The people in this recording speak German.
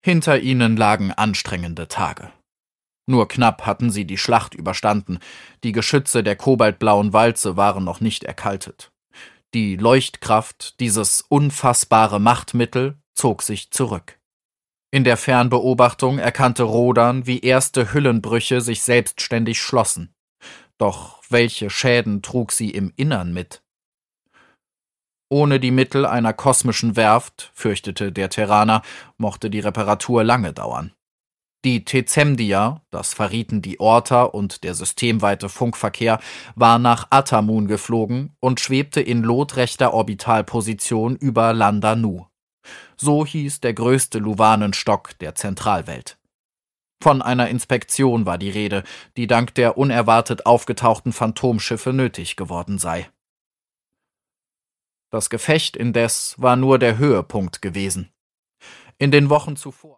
Hinter ihnen lagen anstrengende Tage. Nur knapp hatten sie die Schlacht überstanden, die Geschütze der kobaltblauen Walze waren noch nicht erkaltet. Die Leuchtkraft, dieses unfassbare Machtmittel, zog sich zurück. In der Fernbeobachtung erkannte Rodan, wie erste Hüllenbrüche sich selbstständig schlossen. Doch welche Schäden trug sie im Innern mit? Ohne die Mittel einer kosmischen Werft, fürchtete der Terraner, mochte die Reparatur lange dauern. Die Tezemdia, das verrieten die Orta und der systemweite Funkverkehr, war nach Atamun geflogen und schwebte in lotrechter Orbitalposition über Landa Nu. So hieß der größte Luvanenstock der Zentralwelt. Von einer Inspektion war die Rede, die dank der unerwartet aufgetauchten Phantomschiffe nötig geworden sei. Das Gefecht indes war nur der Höhepunkt gewesen. In den Wochen zuvor